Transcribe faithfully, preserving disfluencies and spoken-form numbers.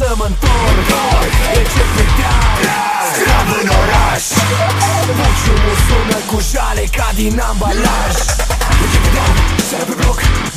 să mă întorc. E ce credeam, sclav în oraș. Buciumul sună cu jale ca din ambalaj. E ce credeam, seara pe bloc,